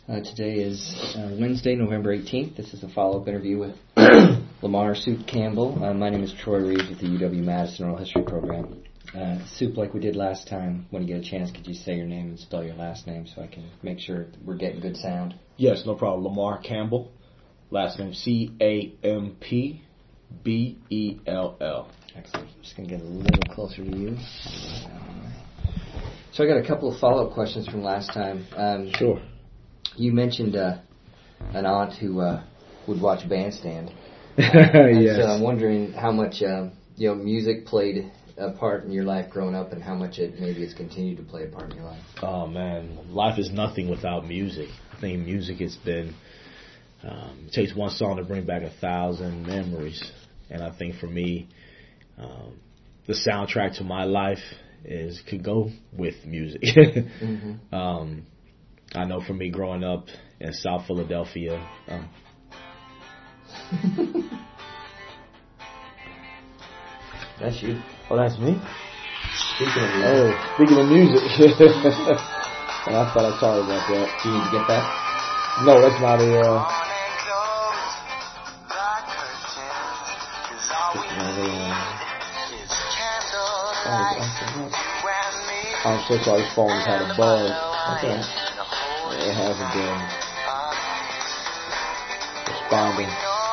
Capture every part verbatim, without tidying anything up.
Uh, today is uh, Wednesday, November eighteenth. This is a follow-up interview with Lamar Soup Campbell. Uh, my name is Troy Reeves with the U W-Madison Oral History Program. Uh, Soup, like we did last time, when you get a chance, could you say your name and spell your last name so I can make sure we're getting good sound? Yes, no problem. Lamar Campbell. Last name C A M P B E L L. Excellent. I'm just going to get a little closer to you. So I got a couple of follow-up questions from last time. Um, sure. You mentioned uh, an aunt who uh, would watch Bandstand. Uh, yes. So I'm wondering how much uh, you know music played a part in your life growing up, and how much it maybe has continued to play a part in your life. Oh man, life is nothing without music. I think music has been. Um, it takes one song to bring back a thousand memories, and I think for me, um, the soundtrack to my life is could go with music. mm-hmm. um, I know for me growing up in South Philadelphia. Um, that's you. Oh, that's me? Speaking of music. Oh, speaking of music. And I thought I sorry about that. Do you need to get that? No, that's not a, uh... I'm so sorry, this phone's had a bug. Okay. It hasn't been responding.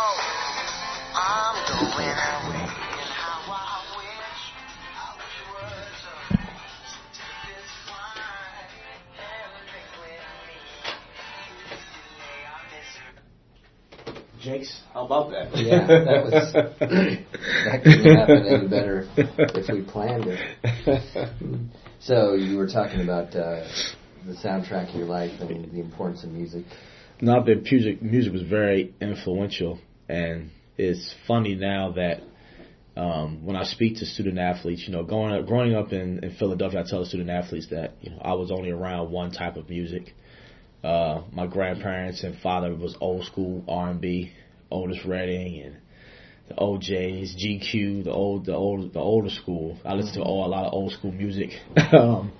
Jinx, how about that? Yeah, that was that couldn't happen any better if we planned it. So you were talking about uh, the soundtrack of your life and the importance of music. Not that music music was very influential, and it's funny now that um, when I speak to student athletes, you know, going up, growing up in, in Philadelphia, I tell the student athletes that you know I was only around one type of music. Uh, my grandparents and father was old school R and B, Otis Redding and the O Js, G Q, the old, the old, the older school. I listen to all, a lot of old school music um,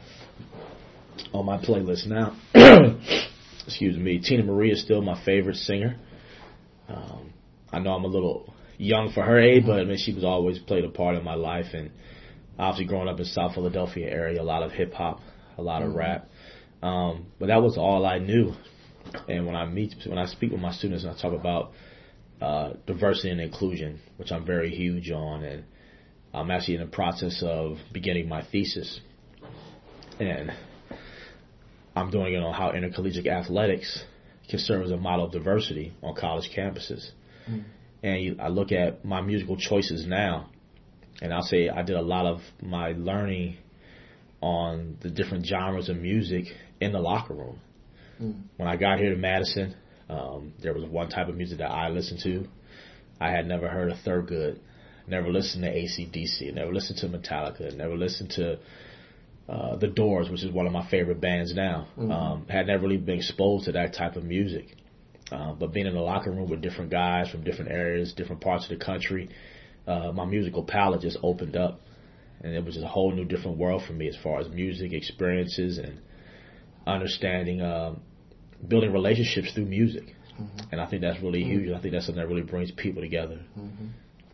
on my playlist now. Excuse me. Tina Marie is still my favorite singer. Um, I know I'm a little young for her age, but I mean she was always played a part in my life. And obviously, growing up in South Philadelphia area, a lot of hip hop, a lot of mm-hmm. rap. Um, but that was all I knew. And when I meet, when I speak with my students and I talk about uh, diversity and inclusion, which I'm very huge on, and I'm actually in the process of beginning my thesis, and I'm doing it on how intercollegiate athletics can serve as a model of diversity on college campuses. Mm. And you, I look at my musical choices now, and I'll say I did a lot of my learning on the different genres of music in the locker room. Mm. When I got here to Madison, um, there was one type of music that I listened to. I had never heard of Thurgood, never listened to A C D C, never listened to Metallica, never listened to uh, The Doors, which is one of my favorite bands now. Mm-hmm. Um, had never really been exposed to that type of music. Uh, but being in the locker room with different guys from different areas, different parts of the country, uh, my musical palette just opened up. And it was a whole new different world for me as far as music experiences and understanding, uh, building relationships through music. Mm-hmm. And I think that's really mm-hmm. huge. I think that's something that really brings people together. Mm-hmm.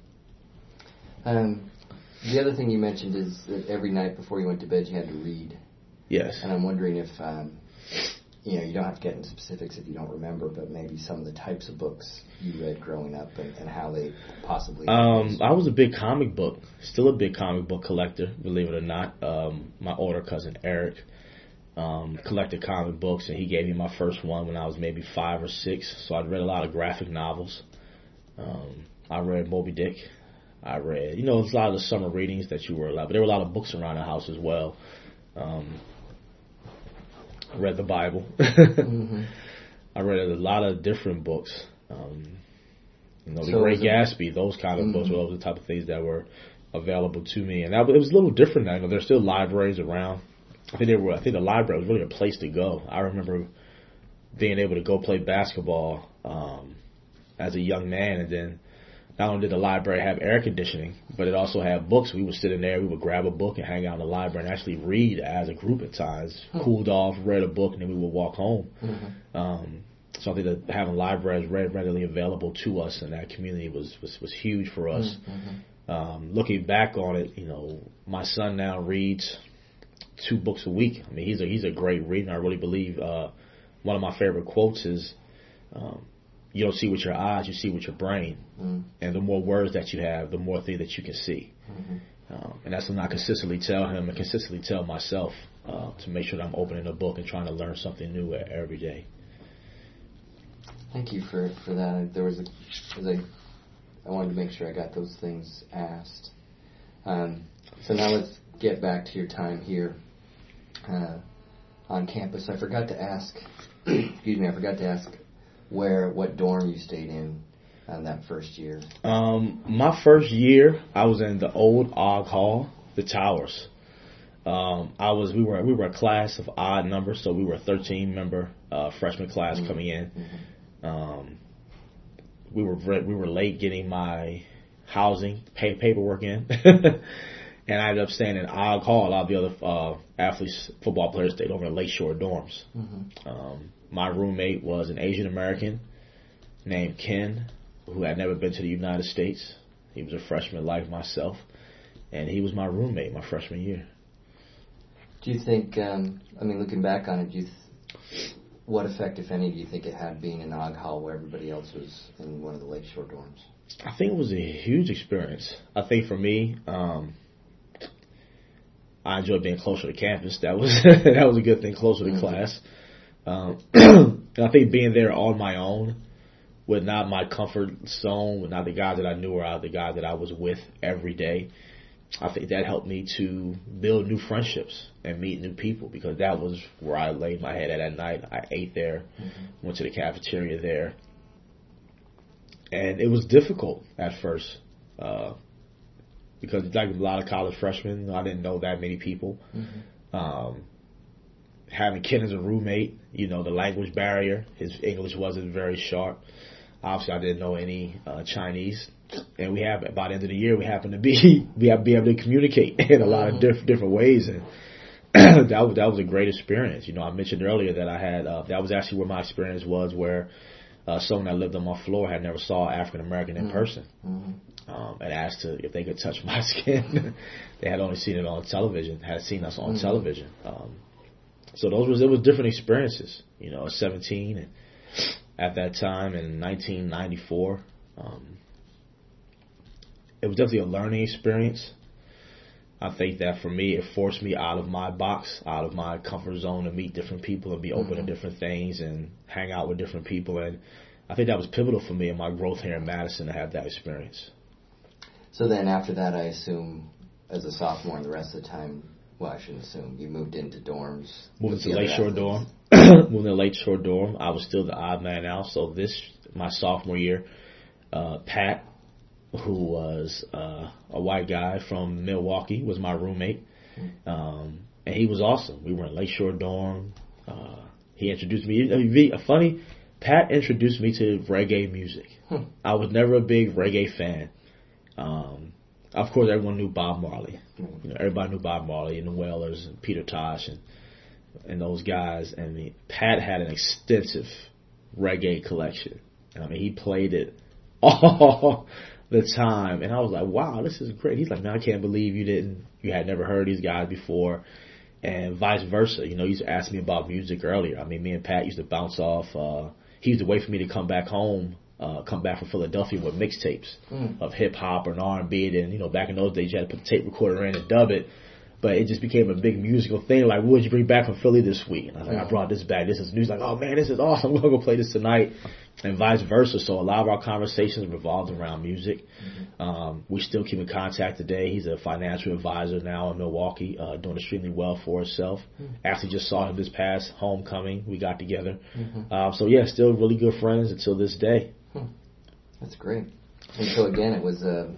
Um, the other thing you mentioned is that every night before you went to bed you had to read. Yes. And I'm wondering if, um, you know, you don't have to get into specifics if you don't remember, but maybe some of the types of books you read growing up and, and how they possibly... Um, I was a big comic book, still a big comic book collector, believe it or not. Um, my older cousin Eric um, collected comic books, and he gave me my first one when I was maybe five or six. So I'd read a lot of graphic novels. Um, I read Moby Dick. I read, you know, a lot of the summer readings that you were allowed, but there were a lot of books around the house as well. Um, I read the Bible. mm-hmm. I read a lot of different books. Um, you know, The so Great Gatsby, those kind of mm-hmm. books were those the type of things that were available to me. And that, it was a little different now. You know, there's still libraries around. I think they were. I think the library was really a place to go. I remember being able to go play basketball um, as a young man, and then not only did the library have air conditioning, but it also had books. We would sit in there, we would grab a book and hang out in the library and actually read as a group at times. Hmm. Cooled off, read a book, and then we would walk home. Mm-hmm. Um, so I think that having libraries readily available to us in that community was, was, was huge for us. Mm-hmm. Um, looking back on it, you know, my son now reads two books a week. I mean, he's a he's a great reader. I really believe uh, one of my favorite quotes is, um, "You don't see with your eyes, you see with your brain." Mm. And the more words that you have, the more things that you can see. Mm-hmm. Um, and that's something I consistently tell him and consistently tell myself uh, to make sure that I'm opening a book and trying to learn something new every day. Thank you for, for that. There was a, was a, I wanted to make sure I got those things asked. Um, so now let's get back to your time here uh, on campus. I forgot to ask, excuse me, I forgot to ask where, what dorm you stayed in uh, that first year. Um, my first year, I was in the old Og Hall, the Towers. Um, I was, we were, we were a class of odd numbers, so we were a thirteen member uh, freshman class mm-hmm. coming in. Mm-hmm. Um, we were we were late getting my housing pay, paperwork in, and I ended up staying in Og Hall. A lot of the other uh, athletes, football players, stayed over in Lakeshore dorms. Mm-hmm. Um, my roommate was an Asian American named Ken, who had never been to the United States. He was a freshman like myself, and he was my roommate my freshman year. Do you think? Um, I mean, looking back on it, do you? Th- What effect, if any, do you think it had being in Og Hall where everybody else was in one of the Lakeshore dorms? I think it was a huge experience. I think for me, um, I enjoyed being closer to campus. That was that was a good thing, closer to mm-hmm. class. Um, I think being there on my own, with not my comfort zone, with not the guys that I knew or the guys that I was with every day, I think that helped me to build new friendships and meet new people, because that was where I laid my head at at night. I ate there, mm-hmm. went to the cafeteria there. And it was difficult at first uh, because, like a lot of college freshmen, I didn't know that many people. Mm-hmm. Um, having Ken as a roommate, you know, the language barrier, his English wasn't very sharp. Obviously, I didn't know any uh, Chinese. And we have, by the end of the year, we happen to be, we have to be able to communicate in a lot of diff- different ways. And that was, that was a great experience. You know, I mentioned earlier that I had, uh, that was actually where my experience was, where uh, someone that lived on my floor had never saw African American in mm-hmm. person. Mm-hmm. Um, and asked to, if they could touch my skin. They had only seen it on television, had seen us on mm-hmm. television. Um, so those was, it was different experiences. You know, seventeen and at that time in nineteen ninety-four, um, it was definitely a learning experience. I think that for me, it forced me out of my box, out of my comfort zone, to meet different people and be open mm-hmm. to different things and hang out with different people. And I think that was pivotal for me in my growth here in Madison to have that experience. So then after that, I assume, as a sophomore and the rest of the time, well, I shouldn't assume, you moved into dorms. Moved to Lakeshore dorm. Moved to Lakeshore dorm. I was still the odd man out. So this, my sophomore year, uh, Pat, who was uh, a white guy from Milwaukee, was my roommate. Um, and he was awesome. We were in Lakeshore dorm. Uh, he introduced me. A funny, Pat introduced me to reggae music. Hmm. I was never a big reggae fan. Um, of course, everyone knew Bob Marley. You know, everybody knew Bob Marley and the Wailers and Peter Tosh and and those guys. And I mean, Pat had an extensive reggae collection. I mean, he played it all the time, and I was like, "Wow, this is great." He's like, "Man, I can't believe you didn't, you had never heard these guys before," and vice versa. You know, he used to ask me about music earlier. I mean, me and Pat used to bounce off. Uh, he used to wait for me to come back home. Uh, come back from Philadelphia with mixtapes mm. of hip hop or R and B. And, you know, back in those days, you had to put the tape recorder in and dub it. But it just became a big musical thing. Like, what did you bring back from Philly this week? And I was like, mm. I brought this back. This is news. Like, oh man, this is awesome. I'm going to go play this tonight. And vice versa. So a lot of our conversations revolved around music. Mm-hmm. Um, we still keep in contact today. He's a financial advisor now in Milwaukee, uh, doing extremely well for himself. Mm-hmm. Actually just saw him this past homecoming. We got together. Mm-hmm. Um, so yeah, still really good friends until this day. Hmm. That's great. And so again, it was uh,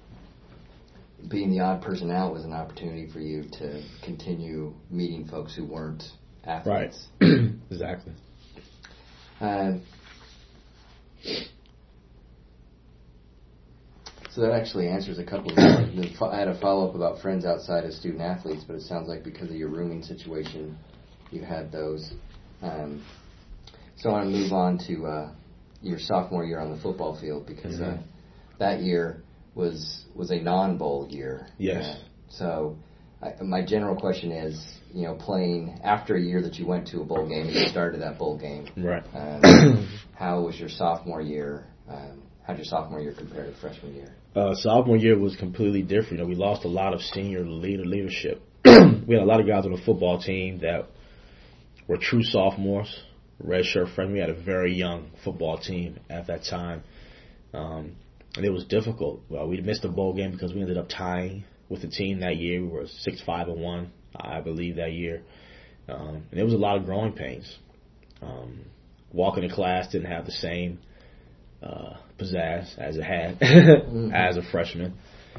being the odd person out was an opportunity for you to continue meeting folks who weren't athletes. Right. Exactly. Uh, So that actually answers a couple of them. I had a follow-up about friends outside of student athletes, but it sounds like because of your rooming situation, you had those. Um, so I want to move on to uh, your sophomore year on the football field, because mm-hmm. uh, that year was was a non-bowl year. Yes. Uh, so I, my general question is, you know, playing after a year that you went to a bowl game and you started that bowl game. Right. Um, how was your sophomore year? Um, how did your sophomore year compare to freshman year? Uh, sophomore year was completely different. You know, we lost a lot of senior leader leadership. We had a lot of guys on the football team that were true sophomores, redshirt freshmen. We had a very young football team at that time. Um, and it was difficult. Well, we missed a bowl game because we ended up tying with the team that year. We were six five and one, I believe, that year. Um, and it was a lot of growing pains. Um, walking to class didn't have the same uh, pizzazz as it had mm-hmm. as a freshman.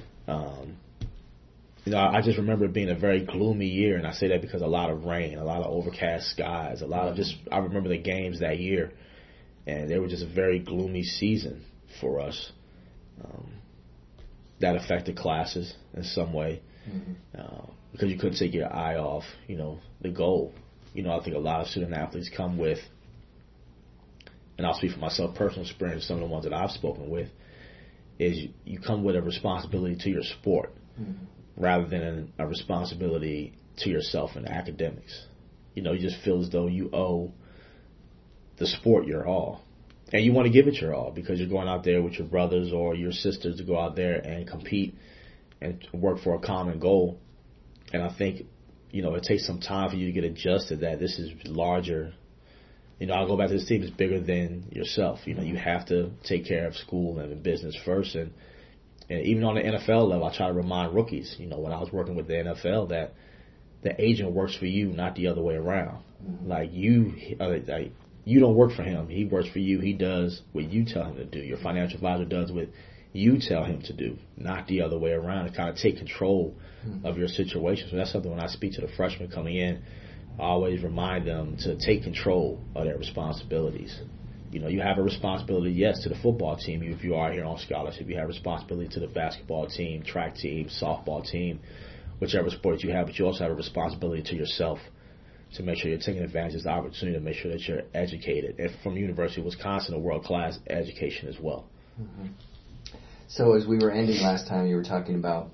Um, you know, I just remember it being a very gloomy year, and I say that because a lot of rain, a lot of overcast skies, a lot of just, I remember the games that year, and they were just a very gloomy season for us. Um, that affected classes in some way mm-hmm. uh, because you couldn't take your eye off, you know, the goal. You know, I think a lot of student athletes come with, and I'll speak for myself, personal experience, some of the ones that I've spoken with, is you, you come with a responsibility to your sport mm-hmm. rather than a responsibility to yourself in academics. You know, you just feel as though you owe the sport your all. And you want to give it your all because you're going out there with your brothers or your sisters to go out there and compete and work for a common goal. And I think, you know, it takes some time for you to get adjusted that this is larger. You know, I'll go back to this team, it's bigger than yourself. You know, you have to take care of school and business first. And, and even on the N F L level, I try to remind rookies, you know, when I was working with the N F L, that the agent works for you, not the other way around. Mm-hmm. Like you, uh, like, you don't work for him. He works for you. He does what you tell him to do. Your financial advisor does what you tell him to do, not the other way around, to kind of take control mm-hmm. of your situation. So that's something when I speak to the freshmen coming in, I always remind them to take control of their responsibilities. You know, you have a responsibility, yes, to the football team if you are here on scholarship. You have responsibility to the basketball team, track team, softball team, whichever sport you have, but you also have a responsibility to yourself to make sure you're taking advantage of the opportunity to make sure that you're educated. And from the University of Wisconsin, a world-class education as well. Mm-hmm. So as we were ending last time, you were talking about,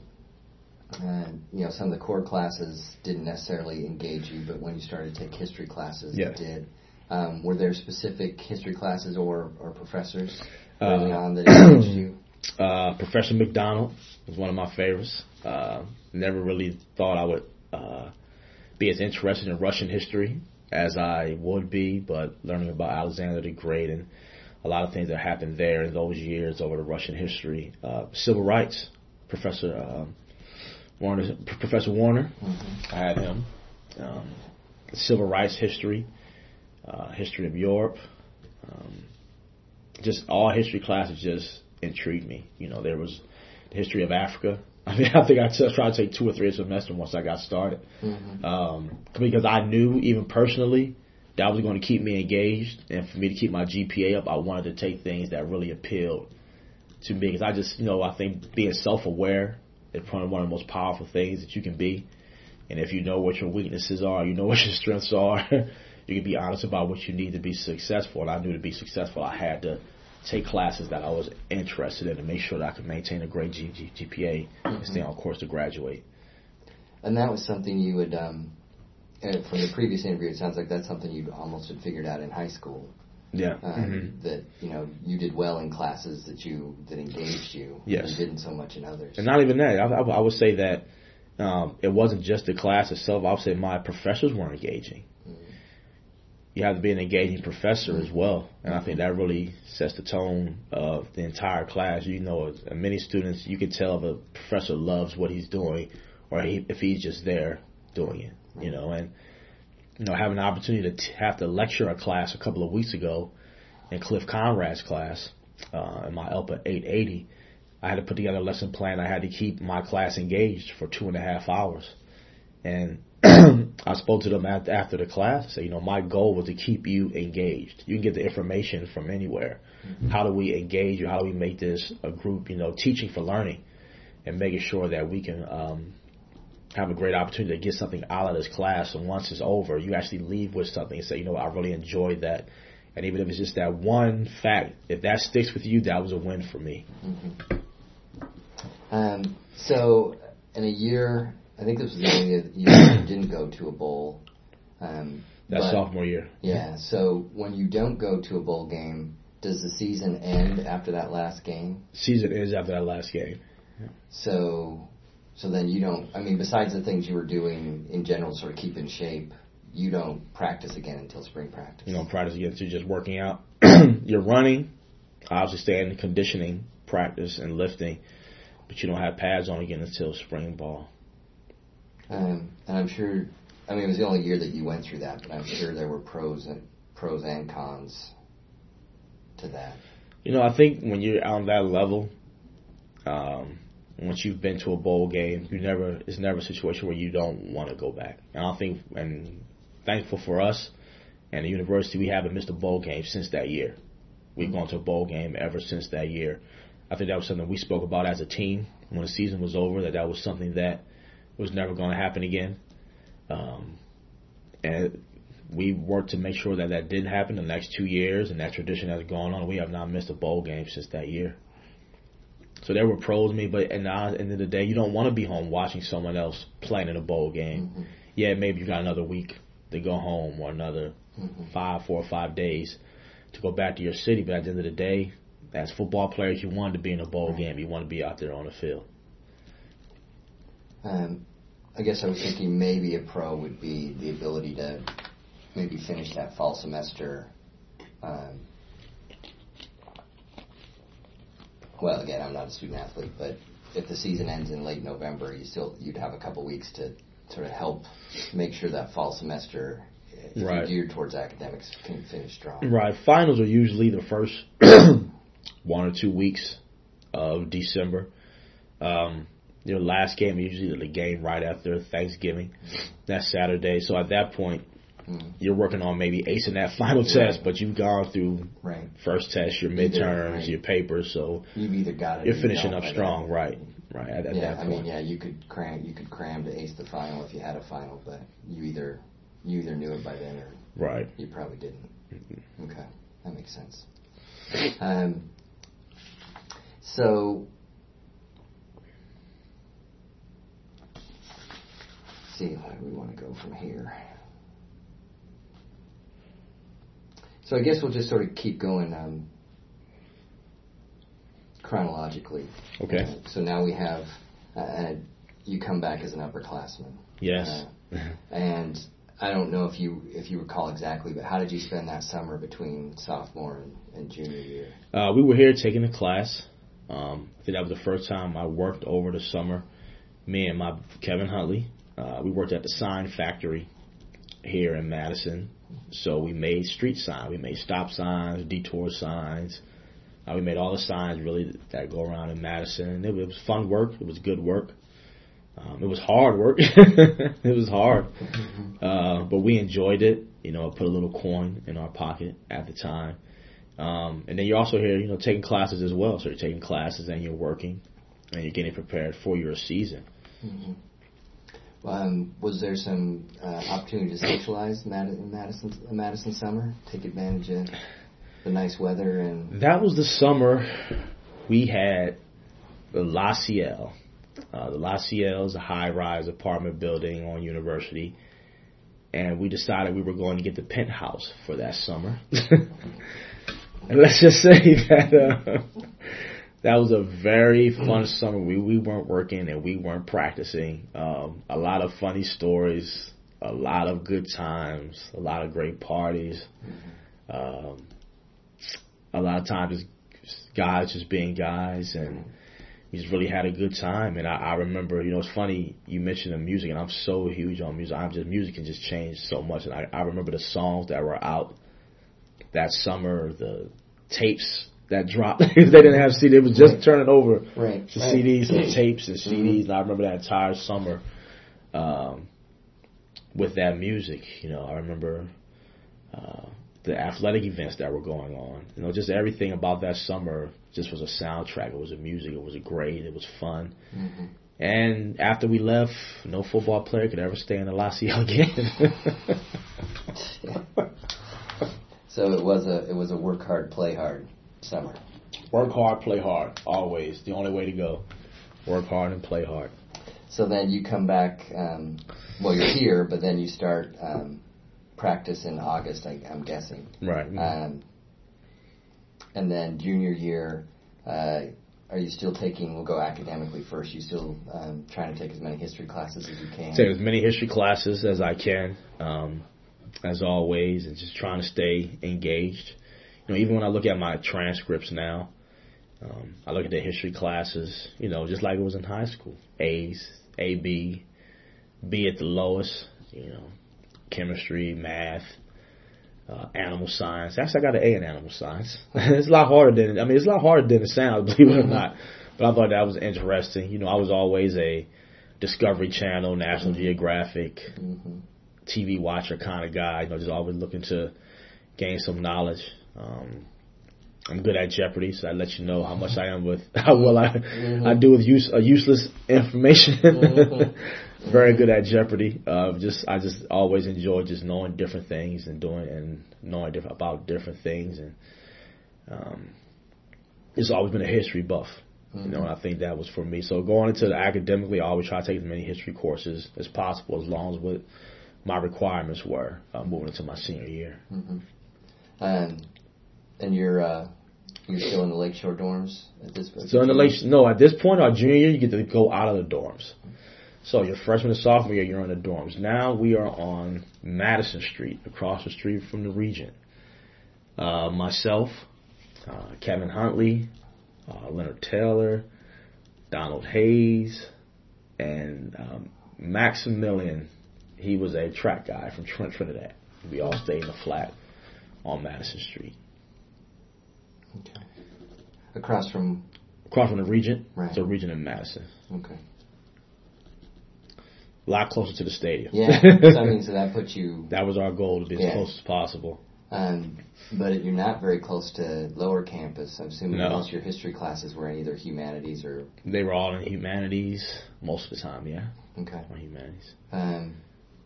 uh, you know, some of the core classes didn't necessarily engage you, but when you started to take history classes, yeah. it did. Um, were there specific history classes or, or professors early uh, on that engaged you? Uh, Professor McDonald was one of my favorites. Uh, never really thought I would uh, be as interested in Russian history as I would be, but learning about Alexander the Great and a lot of things that happened there in those years over the Russian history. Uh, civil rights, Professor um, Warner, Professor Warner, mm-hmm. I had him. Um, civil rights history, uh, history of Europe, um, just all history classes just intrigued me. You know, there was the history of Africa. I mean, I think I t- tried to take two or three a semester once I got started. Mm-hmm. Um, because I knew, even personally, that was going to keep me engaged. And for me to keep my G P A up, I wanted to take things that really appealed to me. Because I just, you know, I think being self-aware is probably one of the most powerful things that you can be. And if you know what your weaknesses are, you know what your strengths are, you can be honest about what you need to be successful. And I knew to be successful, I had to take classes that I was interested in to make sure that I could maintain a great G- G- G P A mm-hmm. and stay on course to graduate. And that was something you would, um, from the previous interview, it sounds like that's something you almost had figured out in high school. Yeah. Um, mm-hmm. That, you know, you did well in classes that you that engaged you. Yes. And didn't so much in others. And not even that. I, I, I would say that um, it wasn't just the class itself. I would say my professors weren't engaging. You have to be an engaging professor as well. And I think that really sets the tone of the entire class. You know, many students, you can tell if a professor loves what he's doing or he, if he's just there doing it, you know. And, you know, having the opportunity to t- have to lecture a class a couple of weeks ago in Cliff Conrad's class, uh, in my E L P A eight eighty, I had to put together a lesson plan. I had to keep my class engaged for two and a half hours. And I spoke to them after, after the class. Said, you know, my goal was to keep you engaged. You can get the information from anywhere. Mm-hmm. How do we engage you? How do we make this a group, you know, teaching for learning and making sure that we can um, have a great opportunity to get something out of this class. And once it's over, you actually leave with something and say, you know, I really enjoyed that. And even if it's just that one fact, if that sticks with you, that was a win for me. Mm-hmm. Um, so in a year, I think this was the only year that you didn't go to a bowl. Um, That's sophomore year. Yeah. So when you don't go to a bowl game, does the season end after that last game? Season ends after that last game. Yeah. So, so then you don't. I mean, besides the things you were doing in general, to sort of keep in shape, you don't practice again until spring practice. You don't practice again until you're just working out. You're running, obviously staying in conditioning, practice, and lifting, but you don't have pads on again until spring ball. Um, and I'm sure, I mean, it was the only year that you went through that, but I'm sure there were pros and pros and cons to that. You know, I think when you're on that level, um, once you've been to a bowl game, you never it's never a situation where you don't want to go back. And I don't think, and thankful for us and the university, we haven't missed a bowl game since that year. We've mm-hmm. gone to a bowl game ever since that year. I think that was something we spoke about as a team when the season was over, that that was something that was never going to happen again. Um, and we worked to make sure that that didn't happen the next two years, and that tradition has gone on. We have not missed a bowl game since that year. So there were pros to me, but at the end of the day, you don't want to be home watching someone else playing in a bowl game. Mm-hmm. Yeah, maybe you got another week to go home or another mm-hmm. five, four or five days to go back to your city. But at the end of the day, as football players, you wanted to be in a bowl right. game. You want to be out there on the field. Um, I guess I was thinking maybe a pro would be the ability to maybe finish that fall semester. Um, well, again, I'm not a student athlete, but if the season ends in late November, you still you'd have a couple weeks to sort of help make sure that fall semester, if right. you're geared towards academics, can finish strong. Right. Finals are usually the first one or two weeks of December. Um, Your last game is usually the game right after Thanksgiving. Mm-hmm. That's Saturday. So at that point, mm-hmm. you're working on maybe acing that final right. test, but you've gone through right. first test, your midterms, either, right. your papers. So you've either got it. You're finishing up strong, that. right? Right. At, at yeah, that point. I mean, yeah, you could cram, you could cram to ace the final if you had a final, but you either you either knew it by then or right. you probably didn't. Mm-hmm. Okay, that makes sense. Um. So. See, where do we want to go from here? So I guess we'll just sort of keep going um, chronologically. Okay. Uh, so now we have, uh, and you come back as an upperclassman. Yes. Uh, and I don't know if you if you recall exactly, but how did you spend that summer between sophomore and, and junior year? Uh, we were here taking a class. Um, I think that was the first time I worked over the summer. Me and my Kevin Huntley. Uh, we worked at the sign factory here in Madison, so we made street signs. We made stop signs, detour signs. Uh, we made all the signs really that go around in Madison. It, it was fun work. It was good work. Um, it was hard work. It was hard, uh, but we enjoyed it. You know, put a little coin in our pocket at the time. Um, and then you're also here, you know, taking classes as well. So you're taking classes and you're working and you're getting prepared for your season. Mm-hmm. Um, was there some uh, opportunity to socialize in Madison, Madison summer? Take advantage of the nice weather and that was the summer we had the La Ciel. Uh, the La Ciel is a high-rise apartment building on University, and we decided we were going to get the penthouse for that summer. And let's just say that uh, that was a very fun summer. We we weren't working and we weren't practicing. Um, a lot of funny stories, a lot of good times, a lot of great parties. Um, a lot of times just guys just being guys, and we just really had a good time. And I, I remember, you know, it's funny you mentioned the music, and I'm so huge on music. I'm just music can just change so much. And I, I remember the songs that were out that summer, the tapes that dropped. They didn't have C Ds. It was just right. turning over right. to right. C Ds and tapes and C Ds. Mm-hmm. And I remember that entire summer. Um, with that music. You know, I remember uh, the athletic events that were going on. You know, just everything about that summer just was a soundtrack. It was a music. It was a great. It was fun. Mm-hmm. And after we left, no football player could ever stay in the Lacio again. So it was a it was a work hard, play hard summer. Work hard, play hard, always. The only way to go. Work hard and play hard. So then you come back, um, well, you're here, but then you start um, practice in August, I, I'm guessing. Right. Um, and then junior year, uh, are you still taking, we'll go academically first, you still um, trying to take as many history classes as you can? Take as many history classes as I can, um, as always, and just trying to stay engaged. You know, even when I look at my transcripts now, um, I look at the history classes, you know, just like it was in high school. A's, A, B, B at the lowest, you know, chemistry, math, uh, animal science. Actually, I got an A in animal science. It's a lot harder than, I mean, it's a lot harder than it sounds, believe it or not. But I thought that was interesting. You know, I was always a Discovery Channel, National Geographic, mm-hmm. T V watcher kind of guy, you know, just always looking to gain some knowledge. Um, I'm good at Jeopardy, so I let you know how much I am with how well I mm-hmm. I do with use uh, useless information. Mm-hmm. Very good at Jeopardy. Uh, just I just always enjoy just knowing different things and doing and knowing different about different things, and um, it's always been a history buff. Mm-hmm. You know, and I think that was for me. So going into the academically, I always try to take as many history courses as possible, as long as what my requirements were uh, moving into my senior year. Mm-hmm. Um, and you're uh, you're still in the Lakeshore dorms at this point? So in the Lake, no, at this point, our junior year, you get to go out of the dorms. So your freshman and sophomore year, you're in the dorms. Now we are on Madison Street, across the street from the Regent. Uh, myself, uh, Kevin Huntley, uh, Leonard Taylor, Donald Hayes, and um, Maximilian. He was a track guy from Trent, Trinidad. We all stayed in the flat on Madison Street. Okay. Across from? Across from the Regent. Right. So Regent in Madison. Okay. A lot closer to the stadium. Yeah. So, I mean, so that puts you... That was our goal, to be yeah. as close as possible. Um, but you're not very close to lower campus. I'm assuming no. most of your history classes were in either humanities or... They were all in humanities most of the time, yeah. Okay. On humanities. Um,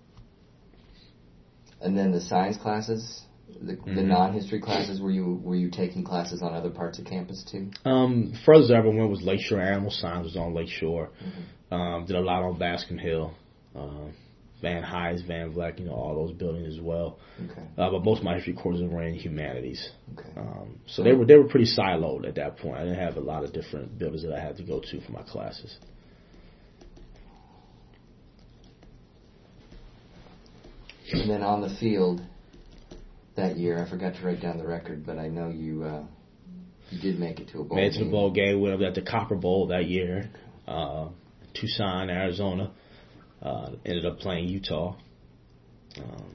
and then the science classes... The, mm-hmm. the non-history classes, were you were you taking classes on other parts of campus too? Um, furthest I ever went was Lakeshore. Animal Science was on Lakeshore. Mm-hmm. Um, did a lot on Bascom Hill, uh, Van Hise, Van Vleck, you know, all those buildings as well. Okay. Uh, but most of my history courses were in humanities. Okay. Um, so they were they were pretty siloed at that point. I didn't have a lot of different buildings that I had to go to for my classes. And then on the field. That year, I forgot to write down the record, but I know you uh, you did make it to a bowl Made game. to the bowl game. Went up at the Copper Bowl that year, uh, Tucson, Arizona. Uh, ended up playing Utah. Um,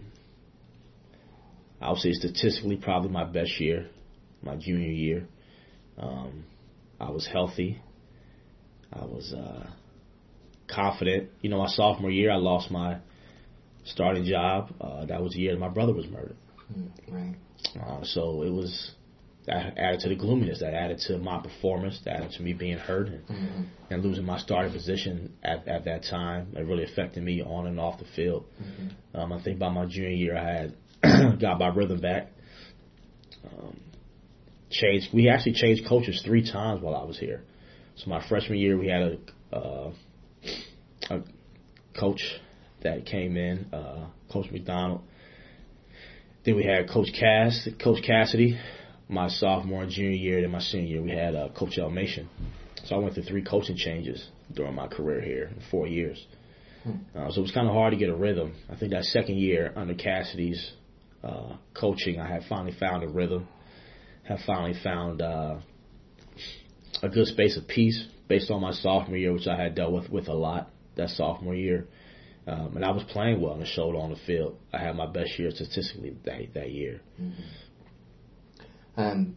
I would say statistically probably my best year, my junior year. Um, I was healthy. I was uh, confident. You know, my sophomore year, I lost my starting job. Uh, that was the year my brother was murdered. Right. Uh, so it was that added to the gloominess. That added to my performance. That added to me being hurt and, mm-hmm. and losing my starting position at, at that time. It really affected me on and off the field. Mm-hmm. Um, I think by my junior year, I had got my rhythm back. Um, changed. We actually changed coaches three times while I was here. So my freshman year, we had a, uh, a coach that came in, uh, Coach McDonald. Then we had Coach Cass, Coach Cassidy, my sophomore and junior year. Then my senior year, we had uh, Coach Elmation. So I went through three coaching changes during my career here in four years. Hmm. Uh, so it was kind of hard to get a rhythm. I think that second year under Cassidy's uh, coaching, I had finally found a rhythm. Have finally found uh, a good space of peace based on my sophomore year, which I had dealt with with a lot that sophomore year. Um, and I was playing well and showed on the field. I had my best year statistically that that year. Mm-hmm. Um.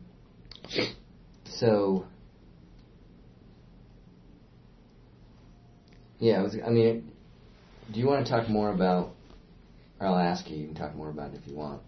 So. Yeah, I was. I mean, do you want to talk more about or I'll ask you, you can talk more about it if you want.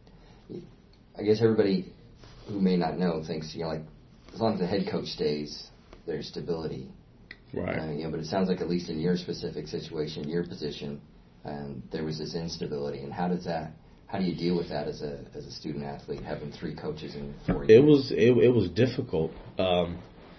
I guess everybody who may not know thinks, you know, like, as long as the head coach stays, there's stability. Right. Uh, you know, but it sounds like at least in your specific situation, your position, um, there was this instability. And how does that, how do you deal with that as a as a student athlete, having three coaches in four years? It was it, it was difficult. Um,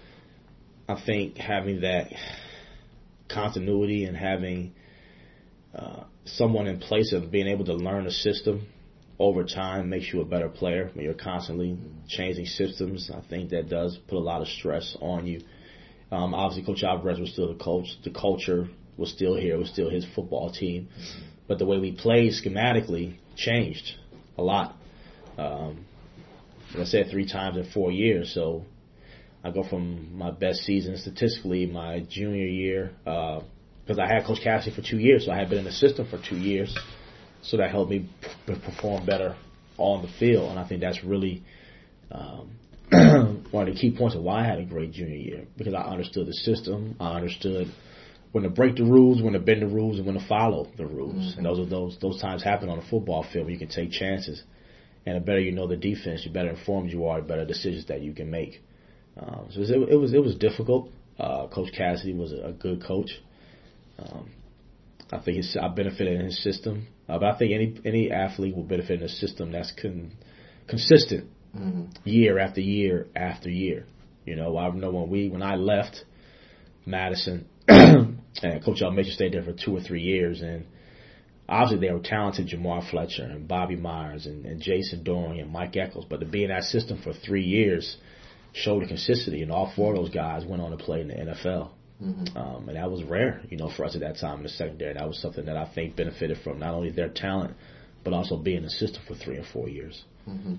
I think having that continuity and having uh, someone in place of being able to learn a system over time makes you a better player when you're constantly mm-hmm. changing systems. I think that does put a lot of stress on you. Um, obviously, Coach Alvarez was still the coach. The culture was still here. It was still his football team. Mm-hmm. But the way we played schematically changed a lot. Um, like I said, three times in four years. So I go from my best season statistically my junior year, because uh, I had Coach Cassidy for two years, so I had been an assistant for two years. So that helped me p- perform better on the field. And I think that's really um, one of the key points of why I had a great junior year, because I understood the system. I understood when to break the rules, when to bend the rules, and when to follow the rules. Mm-hmm. And those are those those times happen on a football field where you can take chances. And the better you know the defense, the better informed you are, the better decisions that you can make. Um, so it was, it was it was difficult. Uh, Coach Cassidy was a, a good coach. Um, I think his, I benefited in his system, uh, but I think any any athlete will benefit in a system that's con, consistent mm-hmm. year after year after year. You know, I know when we when I left Madison, and Coach Almeida stayed there for two or three years, and obviously they were talented, Jamar Fletcher and Bobby Myers and, and Jason Doring and Mike Eccles, but to be in that system for three years showed the consistency, and all four of those guys went on to play in the N F L. Mm-hmm. Um, and that was rare, you know, for us at that time in the secondary. That was something that I think benefited from not only their talent, but also being in the system for three or four years. Mm-hmm.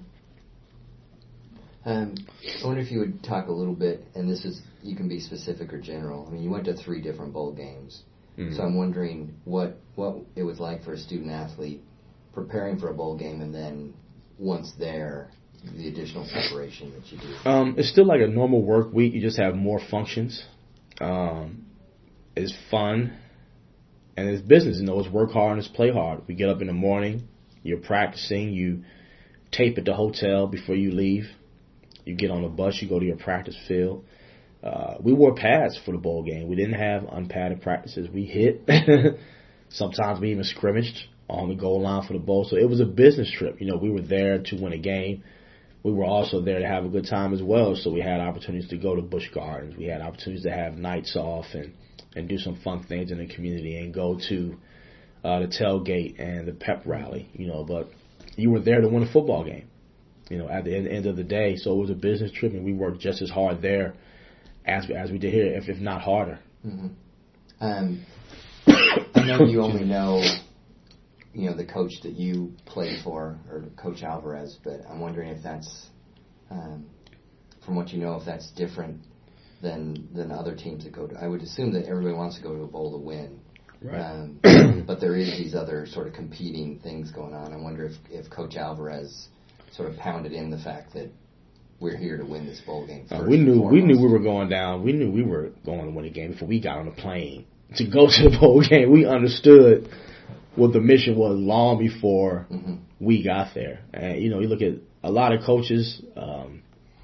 Um, I wonder if you would talk a little bit, and this is, you can be specific or general. I mean, you went to three different bowl games. Mm-hmm. So I'm wondering what, what it was like for a student athlete preparing for a bowl game, and then once there, the additional preparation that you do. Um, it's still like a normal work week. You just have more functions. Um, it's fun, and it's business. You know, it's work hard and it's play hard. We get up in the morning, you're practicing, you tape at the hotel before you leave. You get on the bus, you go to your practice field. Uh, we wore pads for the bowl game. We didn't have unpadded practices. We hit. Sometimes we even scrimmaged on the goal line for the bowl. So it was a business trip. You know, we were there to win a game. We were also there to have a good time as well. So we had opportunities to go to Busch Gardens. We had opportunities to have nights off and, and do some fun things in the community and go to uh, the tailgate and the pep rally, you know. But you were there to win a football game, you know, at the end, end of the day. So it was a business trip, and we worked just as hard there as, as we did here, if, if not harder. Mm-hmm. Um, I know you only know, you know, the coach that you played for, or Coach Alvarez, but I'm wondering if that's, um, from what you know, if that's different than than other teams that go to. I would assume that everybody wants to go to a bowl to win. Right. Um, but there is these other sort of competing things going on. I wonder if, if Coach Alvarez sort of pounded in the fact that we're here to win this bowl game. Uh, we knew we knew we were going down. We knew we were going to win a game before we got on the plane to go to the bowl game. We understood what the mission was long before mm-hmm. we got there. And, you know, you look at a lot of coaches um,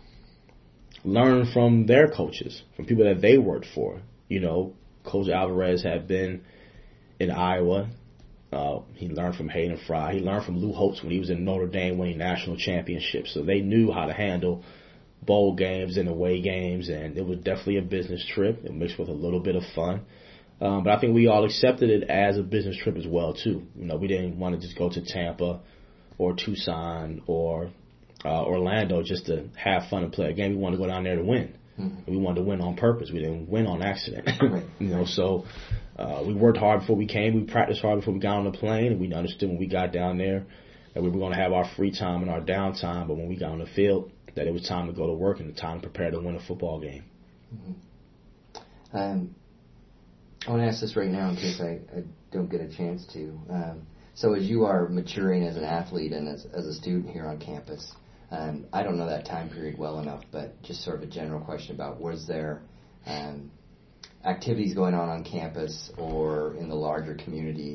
learn from their coaches, from people that they worked for. You know, Coach Alvarez had been in Iowa. Uh, he learned from Hayden Fry. He learned from Lou Holtz when he was in Notre Dame winning national championships. So they knew how to handle bowl games and away games, and it was definitely a business trip. It mixed with a little bit of fun. Um, but I think we all accepted it as a business trip as well, too. You know, we didn't want to just go to Tampa or Tucson or uh, Orlando just to have fun and play a game. We wanted to go down there to win. Mm-hmm. We wanted to win on purpose. We didn't win on accident. Right. You know, so uh, we worked hard before we came. We practiced hard before we got on the plane, and we understood when we got down there that we were going to have our free time and our downtime. But when we got on the field, that it was time to go to work and the time to prepare to win a football game. Mm-hmm. Um. I want to ask this right now in case I, I don't get a chance to. Um, so as you are maturing as an athlete and as, as a student here on campus, um, I don't know that time period well enough, but just sort of a general question about was there um, activities going on on campus or in the larger community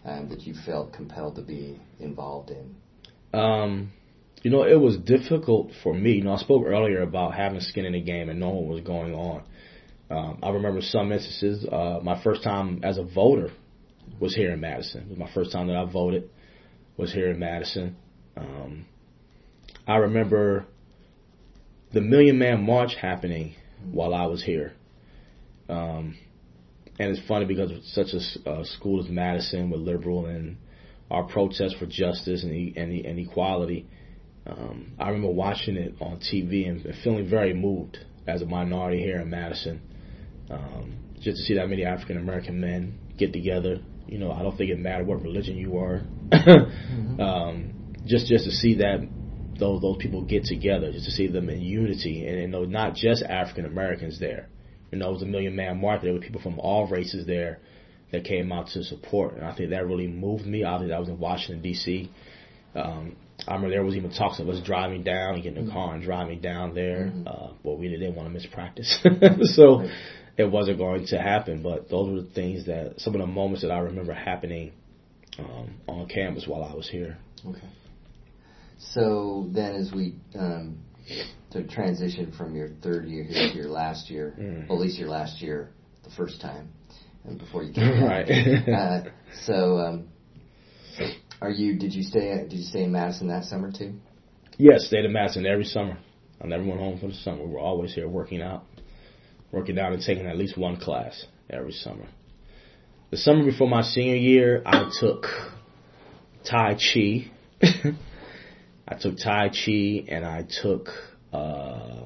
um, that you felt compelled to be involved in? Um, you know, it was difficult for me. You know, I spoke earlier about having skin in the game and knowing what was going on. Um, I remember some instances. Uh, my first time as a voter was here in Madison. It was my first time that I voted was here in Madison. Um, I remember the Million Man March happening while I was here. Um, and it's funny because it's such a uh, school as Madison, with liberal and our protest for justice and, e- and, e- and equality. Um, I remember watching it on T V and feeling very moved as a minority here in Madison. Um, just to see that many African American men get together. You know, I don't think it mattered what religion you are. mm-hmm. um, just just to see that those those people get together, just to see them in unity, and you know, not just African Americans there. You know, it was a Million Man March. There were people from all races there that came out to support, and I think that really moved me. Obviously, I was in Washington D C Um, I remember there was even talks of us driving down and getting in a car and driving down there, mm-hmm. uh, but we didn't want to miss practice, so it wasn't going to happen. But those were the things that, some of the moments that I remember happening um, on campus while I was here. Okay. So then, as we um, to transition from your third year here to your last year, mm. well, at least your last year, the first time, and before you came back. Right. uh, so, um, are you? Did you stay? Did you stay in Madison that summer too? Yes, stayed in Madison every summer. I never went home for the summer. We were always here working out, working out, and taking at least one class every summer. The summer before my senior year, I took Tai Chi. I took Tai Chi and I took uh,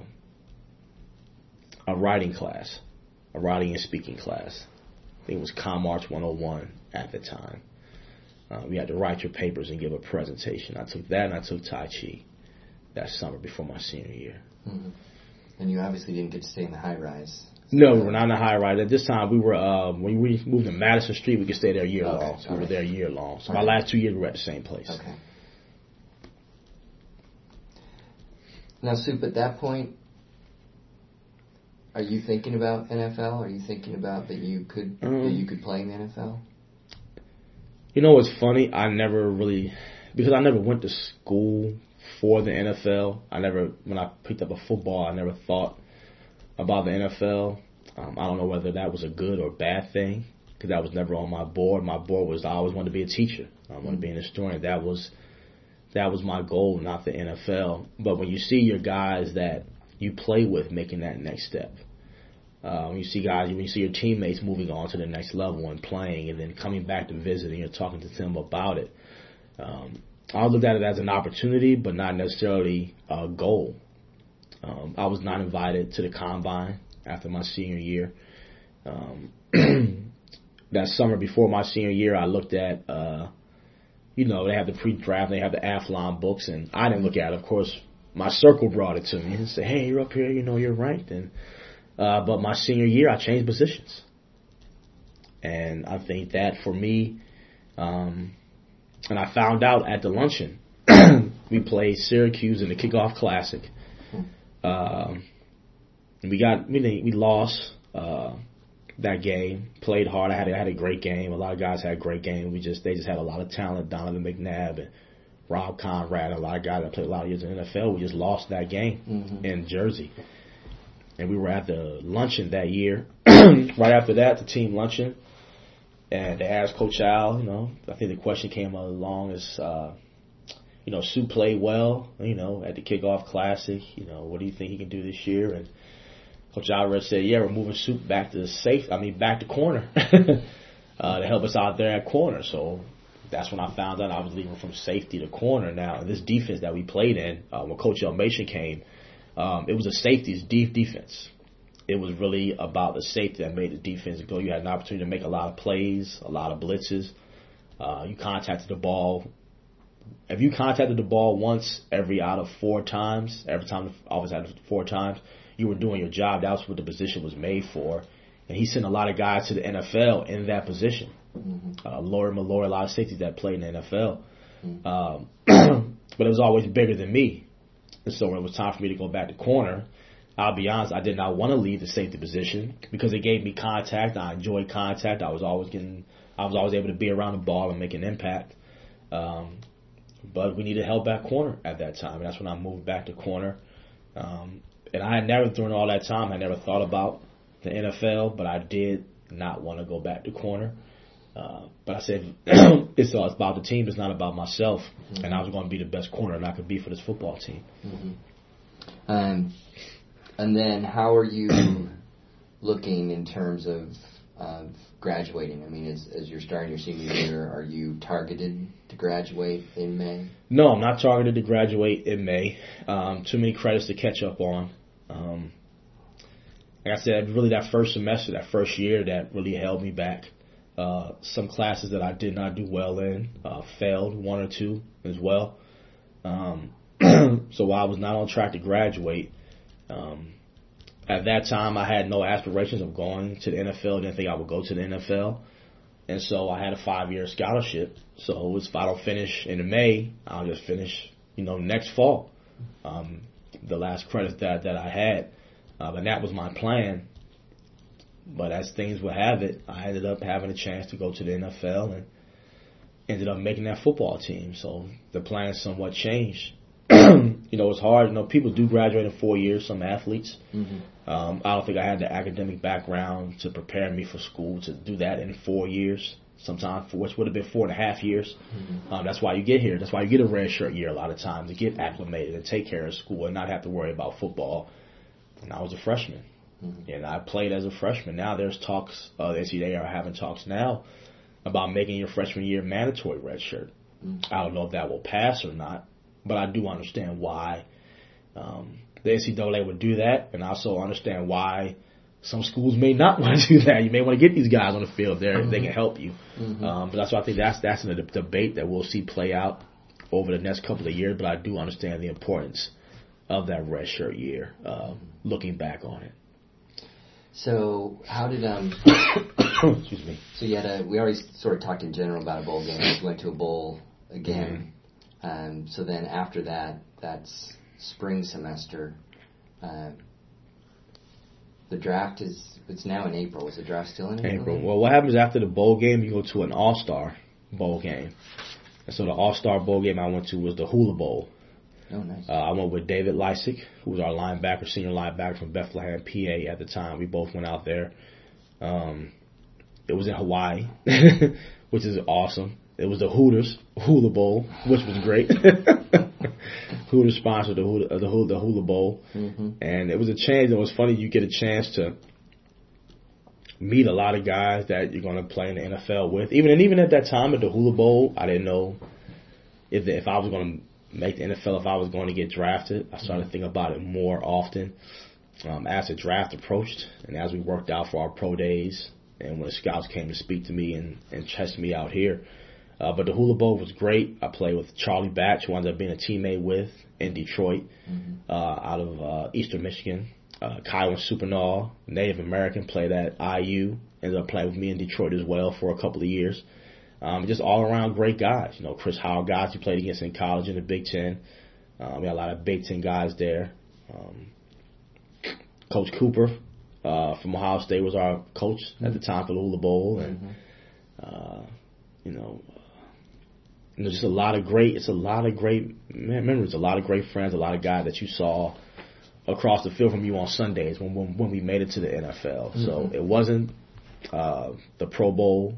a writing class, a writing and speaking class. I think it was ComArts one oh one at the time. Uh, we had to write your papers and give a presentation. I took that and I took Tai Chi that summer before my senior year. Mm-hmm. And you obviously didn't get to stay in the high rise. No, we were not in the high rise. At this time, we were, uh, when we moved to Madison Street, we could stay there year okay. long. So we were there year long. So okay. my last two years, we were at the same place. Okay. Now, Soup, at that point, are you thinking about N F L? Are you thinking about that you could um, that you could play in the N F L? You know what's funny? I never really, because I never went to school for the N F L. I never, when I picked up a football, I never thought about the N F L. Um, I don't know whether that was a good or bad thing, because that was never on my board. My board was I always wanted to be a teacher. I wanted to be an historian. That was that was my goal, not the N F L. But when you see your guys that you play with making that next step, uh, when you see guys, when you see your teammates moving on to the next level and playing, and then coming back to visit and you're talking to them about it, um, I looked at it as an opportunity, but not necessarily a goal. Um, I was not invited to the combine after my senior year. Um, that summer before my senior year, I looked at, uh, you know, they have the pre-draft, they have the Athlon books, and I didn't look at it. Of course, my circle brought it to me and said, hey, you're up here, you know, you're ranked. And, uh, but my senior year, I changed positions. And I think that for me, um, and I found out at the luncheon, we played Syracuse in the Kickoff Classic. Um, we got we we lost uh, that game. Played hard. I had I had a great game. A lot of guys had a great game. We just they just had a lot of talent. Donovan McNabb and Rob Conrad, a lot of guys that played a lot of years in the N F L. We just lost that game mm-hmm. in Jersey, and we were at the luncheon that year. Right after that, the team luncheon, and they asked Coach Al. You know, I think the question came along as. Uh, You know, Sue played well, you know, at the Kickoff Classic. You know, what do you think he can do this year? And Coach Alvarez said, yeah, we're moving Sue back to the safe, I mean, back to corner uh, to help us out there at corner. So that's when I found out I was leaving from safety to corner. Now, this defense that we played in, uh, when Coach Elmation came, um, it was a safeties deep defense. It was really about the safety that made the defense go. You had an opportunity to make a lot of plays, a lot of blitzes. Uh, you contacted the ball. If you contacted the ball once every out of four times, every time the offense had four times, you were doing your job. That was what the position was made for. And he sent a lot of guys to the N F L in that position. Mm-hmm. Uh, Laurie Malloy, a lot of safeties that played in the N F L. Mm-hmm. Um, but it was always bigger than me. And so when it was time for me to go back to corner, I'll be honest, I did not want to leave the safety position because it gave me contact. I enjoyed contact. I was always getting, I I was always able to be around the ball and make an impact. Um, but we needed help back corner at that time, and that's when I moved back to corner. Um, and I had never, during all that time, I never thought about the N F L, but I did not want to go back to corner. Uh, but I said, it's all about the team. It's not about myself. Mm-hmm. And I was going to be the best corner that I could be for this football team. Mm-hmm. Um, and then how are you looking in terms of of graduating? I mean, as, as you're starting your senior year, are you targeted to graduate in May? No, I'm not targeted to graduate in May. Um, too many credits to catch up on. Um, like I said, really that first semester, that first year, that really held me back. Uh, some classes that I did not do well in, uh, failed one or two as well. Um, so while I was not on track to graduate, um, at that time I had no aspirations of going to the N F L. Didn't think I would go to the N F L. And so I had a five-year scholarship. So it was, if I don't finish in May, I'll just finish, you know, next fall. Um, the last credit that, that I had. Uh, and that was my plan. But as things would have it, I ended up having a chance to go to the N F L and ended up making that football team. So the plan somewhat changed. You know, it's hard. You know, people do graduate in four years, some athletes. Mm-hmm. Um, I don't think I had the academic background to prepare me for school to do that in four years. Sometimes, for which would have been four and a half years. Mm-hmm. Um, that's why you get here. That's why you get a red shirt year a lot of times, to get acclimated and take care of school and not have to worry about football. And I was a freshman. Mm-hmm. And I played as a freshman. Now there's talks, uh, the N C double A are having talks now about making your freshman year mandatory red shirt. Mm-hmm. I don't know if that will pass or not, but I do understand why um, the N C double A would do that, and I also understand why some schools may not want to do that. You may want to get these guys on the field there mm-hmm. if they can help you. Mm-hmm. Um, but that's why I think that's that's a debate that we'll see play out over the next couple of years, but I do understand the importance of that red shirt year, uh, looking back on it. So how did um? Excuse me. So you had a. We already sort of talked in general about a bowl game. You went to a bowl again. Mm-hmm. Um. So then after that, that's spring semester. Uh, the draft is. It's now in April. Is the draft still in April? April. Well, what happens after the bowl game? You go to an All-Star bowl game. And so the All-Star bowl game I went to was the Hula Bowl. Oh, nice. Uh, I went with David Lysick, who was our linebacker, senior linebacker from Bethlehem, P A at the time. We both went out there. Um, it was in Hawaii, which is awesome. It was the Hooters Hula Bowl, which was great. Hooters sponsored the Hula, the Hula, the Hula Bowl. Mm-hmm. And it was a chance. It was funny. You get a chance to meet a lot of guys that you're going to play in the N F L with. Even and even at that time at the Hula Bowl, I didn't know if the, if I was going to make the N F L, if I was going to get drafted. I started to think about it more often um, as the draft approached and as we worked out for our pro days and when the scouts came to speak to me and, and test me out here. Uh, but the Hula Bowl was great. I played with Charlie Batch, who ended up being a teammate with in Detroit, mm-hmm. uh, out of uh, Eastern Michigan. Uh, Kyle Supernall, Native American, played at I U, ended up playing with me in Detroit as well for a couple of years. Um, just all around great guys. You know, Chris Howard, guys you played against in college in the Big Ten. Um, we had a lot of Big Ten guys there. Um, coach Cooper uh, from Ohio State was our coach mm-hmm. at the time for the Hula Bowl, and mm-hmm. uh, you know, you know, just a lot of great. It's a lot of great memories, a lot of great friends, a lot of guys that you saw across the field from you on Sundays when when, when we made it to the N F L. Mm-hmm. So it wasn't uh, the Pro Bowl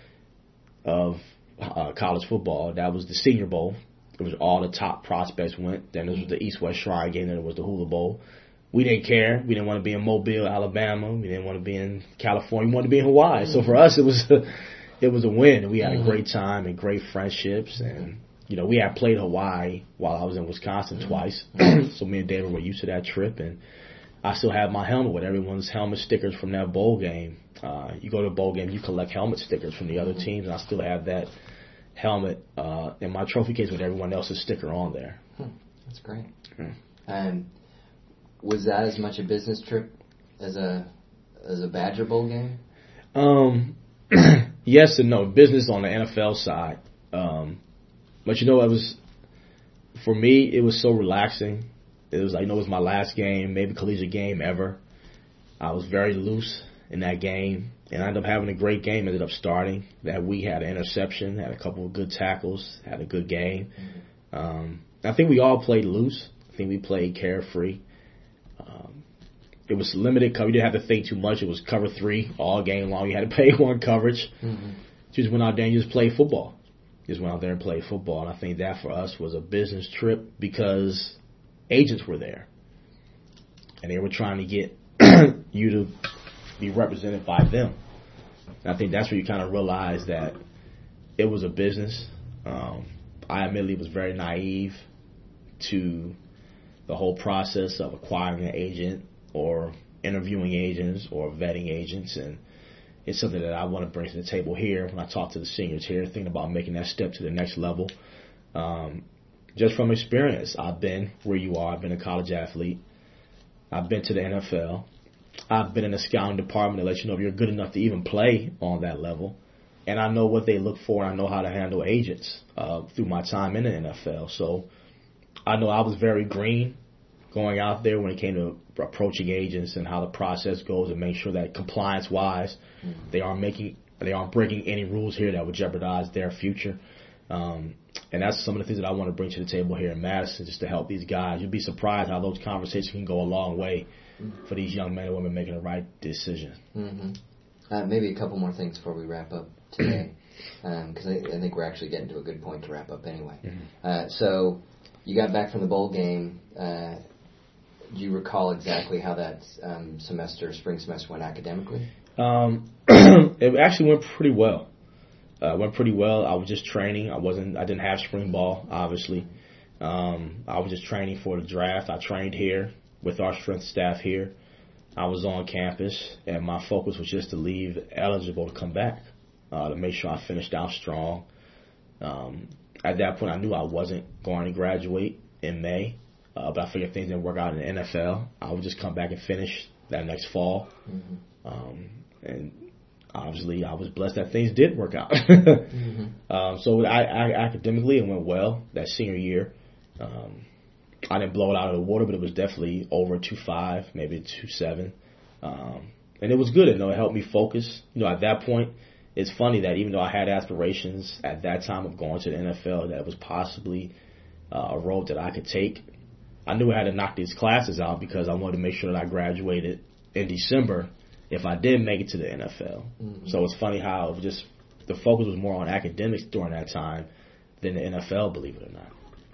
of uh, college football. That was the Senior Bowl. It was all the top prospects went. Then there was the East-West Shrine game. Then it was the Hula Bowl. We didn't care. We didn't want to be in Mobile, Alabama. We didn't want to be in California. We wanted to be in Hawaii. So for us, it was a, it was a win. We had a great time and great friendships. And, you know, we had played Hawaii while I was in Wisconsin twice. So me and David were used to that trip. And I still have my helmet with everyone's helmet stickers from that bowl game. Uh, you go to a bowl game, you collect helmet stickers from the other teams, and I still have that helmet uh, in my trophy case with everyone else's sticker on there. Hmm. That's great. Hmm. Um, was that as much a business trip as a as a Badger Bowl game? Um, yes and no. Business on the N F L side, um, but you know, it was for me. It was so relaxing. It was like, you know, it was my last game, maybe collegiate game ever. I was very loose in that game. and I ended up having a great game. Ended up starting that week, had an interception, had a couple of good tackles, had a good game. Mm-hmm. Um, I think we all played loose. I think we played carefree. Um, it was limited cover. You didn't have to think too much. It was cover three all game long. You had to pay one coverage. Mm-hmm. You just went out there and you just played football. You just went out there and played football. And I think that for us was a business trip because agents were there. And they were trying to get you to be represented by them. And I think that's where you kind of realize that it was a business. Um, I admittedly was very naive to the whole process of acquiring an agent or interviewing agents or vetting agents. And it's something that I want to bring to the table here when I talk to the seniors here, thinking about making that step to the next level. Um, just from experience, I've been where you are. I've been a college athlete. I've been to the N F L. I've been in the scouting department to let you know if you're good enough to even play on that level. And I know what they look for, and I know how to handle agents uh, through my time in the N F L. So I know I was very green going out there when it came to approaching agents and how the process goes and make sure that compliance-wise mm-hmm. they aren't making they aren't breaking any rules here that would jeopardize their future. Um, and that's some of the things that I want to bring to the table here in Madison, just to help these guys. You'd be surprised how those conversations can go a long way mm-hmm. for these young men and women making the right decision. Mm-hmm. Uh, maybe a couple more things before we wrap up today, because um, I, I think we're actually getting to a good point to wrap up anyway. Mm-hmm. Uh, so you got back from the bowl game. Uh, do you recall exactly how that um, semester, spring semester, went academically? Um, it actually went pretty well. Uh, went pretty well. I was just training. I wasn't. I didn't have spring ball, obviously. Um, I was just training for the draft. I trained here with our strength staff here. I was on campus, and my focus was just to leave eligible to come back, uh, to make sure I finished out strong. Um, at that point, I knew I wasn't going to graduate in May, uh, but I figured if things didn't work out in the N F L, I would just come back and finish that next fall. Mm-hmm. Um, and obviously, I was blessed that things did work out. mm-hmm. um, so I, I, academically, it went well that senior year. Um, I didn't blow it out of the water, but it was definitely over two point five, maybe two point seven. Um, and it was good. You know, it helped me focus. You know, at that point, it's funny that even though I had aspirations at that time of going to the N F L, that it was possibly uh, a road that I could take, I knew I had to knock these classes out because I wanted to make sure that I graduated in December if I did make it to the N F L. Mm-hmm. So it's funny how just the focus was more on academics during that time than the N F L, believe it or not.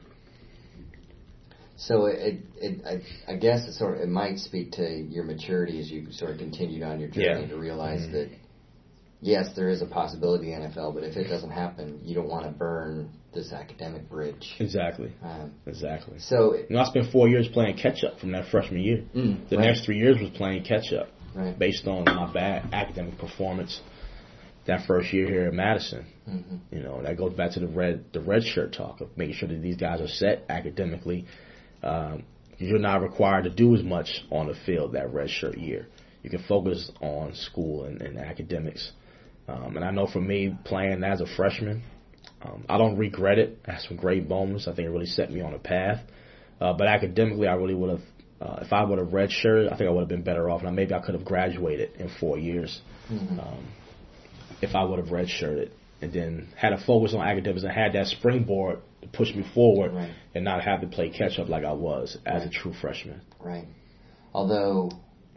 So it, it, I, I guess it sort of, it might speak to your maturity as you sort of continued on your journey yeah. to realize mm-hmm. that yes, there is a possibility in the N F L, but if it doesn't happen, you don't want to burn this academic bridge. Exactly. Um, exactly. So you know, I spent four years playing catch up from that freshman year. Mm, the right. next three years was playing catch up right. based on my bad academic performance that first year here at Madison. Mm-hmm. You know, that goes back to the red the red shirt talk of making sure that these guys are set academically. Um, you're not required to do as much on the field that redshirt year. You can focus on school and, and academics. Um, and I know for me, playing as a freshman, um, I don't regret it. I had some great moments. I think it really set me on a path. Uh, but academically, I really would have, uh, if I would have redshirted, I think I would have been better off. Now, maybe I could have graduated in four years mm-hmm. um, if I would have redshirted and then had a focus on academics and had that springboard to push me forward right. and not have to play catch up like I was as right. a true freshman. Right. Although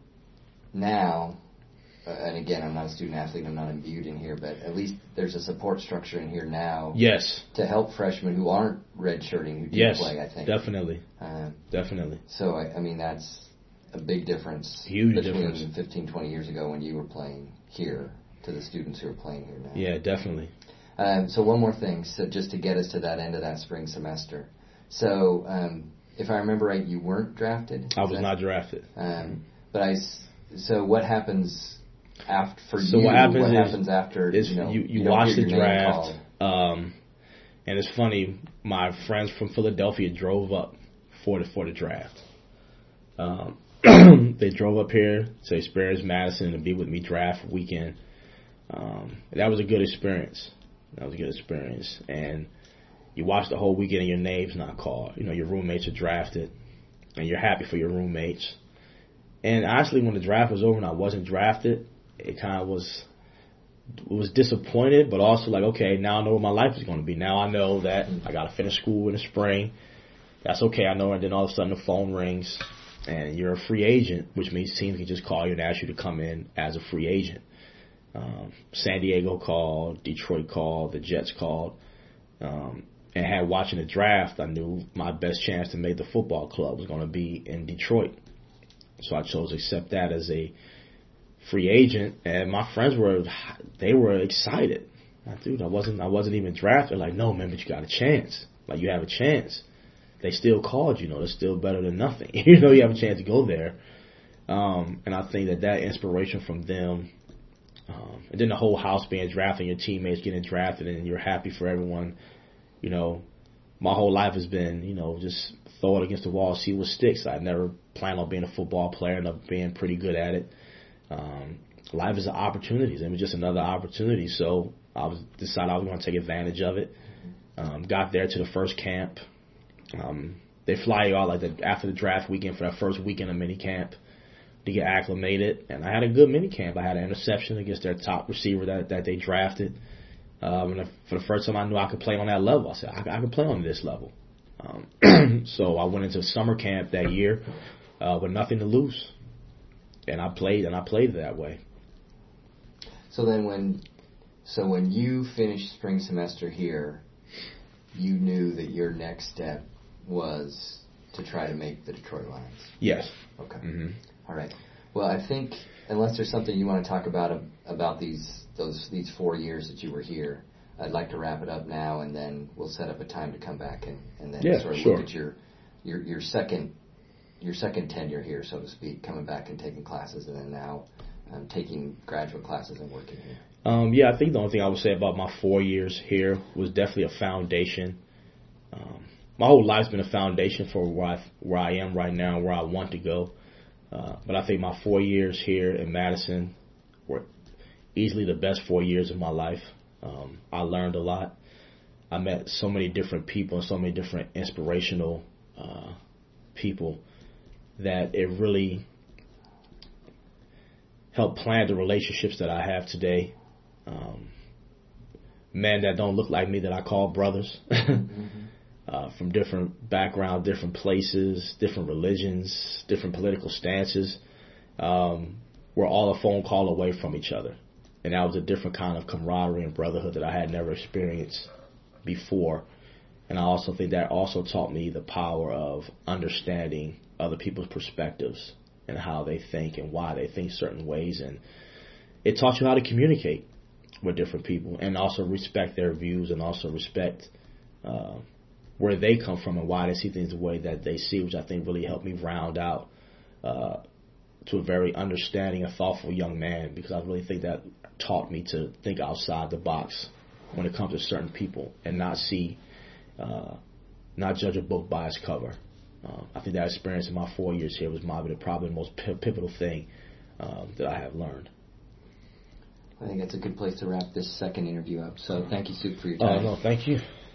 now, uh, and again, I'm not a student athlete, I'm not imbued in here, but at least there's a support structure in here now. Yes. To help freshmen who aren't redshirting, who do yes, play, I think. Definitely. Um, definitely. So, I, I mean, that's a big difference. Huge between difference. fifteen, twenty years ago when you were playing here to the students who are playing here now. Yeah, definitely. Um, so one more thing, so just to get us to that end of that spring semester. So um, if I remember right, you weren't drafted? I was that, not drafted. Um, but I, so what happens after for so you? What happens, what is, happens after is you know you, you, you watch the draft? Um, and it's funny, my friends from Philadelphia drove up for the for the draft. Um, they drove up here to experience Madison and be with me draft weekend. Um, that was a good experience. That was a good experience. And you watch the whole weekend and your name's not called. You know, your roommates are drafted, and you're happy for your roommates. And honestly, when the draft was over and I wasn't drafted, it kind of was was disappointed, but also like, okay, now I know what my life is going to be. Now I know that I got to finish school in the spring. That's okay, I know. And then all of a sudden the phone rings, and you're a free agent, which means teams can just call you and ask you to come in as a free agent. Um, San Diego called, Detroit called, the Jets called. Um, and had watching the draft, I knew my best chance to make the football club was going to be in Detroit. So I chose to accept that as a free agent, and my friends were, they were excited. Like, dude, I wasn't, I wasn't even drafted. Like, no, man, but you got a chance. Like, you have a chance. They still called, you know, it's still better than nothing. You know, you have a chance to go there. Um, and I think that that inspiration from them, um, and then the whole house being drafted, your teammates getting drafted, and you're happy for everyone. You know, my whole life has been, you know, just throw it against the wall, see what sticks. I never planned on being a football player, and of being pretty good at it. Um, life is an opportunity. It was just another opportunity. So I was decided I was going to take advantage of it. Um, got there to the first camp. Um, they fly you out like the, after the draft weekend for that first weekend of mini camp to get acclimated. And I had a good mini camp. I had an interception against their top receiver that, that they drafted. Um, and for the first time I knew I could play on that level. I said, I, I could play on this level. Um, so I went into summer camp that year uh, with nothing to lose. And I played, and I played that way. So then, when, so when you finished spring semester here, you knew that your next step was to try to make the Detroit Lions. Yes. Okay. Mm-hmm. All right. Well, I think unless there's something you want to talk about about these those these four years that you were here, I'd like to wrap it up now, and then we'll set up a time to come back and, and then yeah, sort of sure. look at your your your second. your second tenure here, so to speak, coming back and taking classes, and then now um, taking graduate classes and working here? Um, yeah, I think the only thing I would say about my four years here was definitely a foundation. Um, my whole life's been a foundation for where I, where I am right now, where I want to go. Uh, but I think my four years here in Madison were easily the best four years of my life. Um, I learned a lot. I met so many different people and so many different inspirational uh, people that it really helped plan the relationships that I have today. Um, men that don't look like me that I call brothers, mm-hmm. uh, from different backgrounds, different places, different religions, different political stances. Um, we're all a phone call away from each other. And that was a different kind of camaraderie and brotherhood that I had never experienced before. And I also think that also taught me the power of understanding other people's perspectives and how they think and why they think certain ways. And it taught you how to communicate with different people and also respect their views and also respect uh, where they come from and why they see things the way that they see, which I think really helped me round out uh, to a very understanding and thoughtful young man, because I really think that taught me to think outside the box when it comes to certain people and not see, uh, not judge a book by its cover. Uh, I think that experience in my four years here was my, probably the most pivotal thing um, that I have learned. I think that's a good place to wrap this second interview up. So thank you, Soup, for your time. Oh, no, thank you.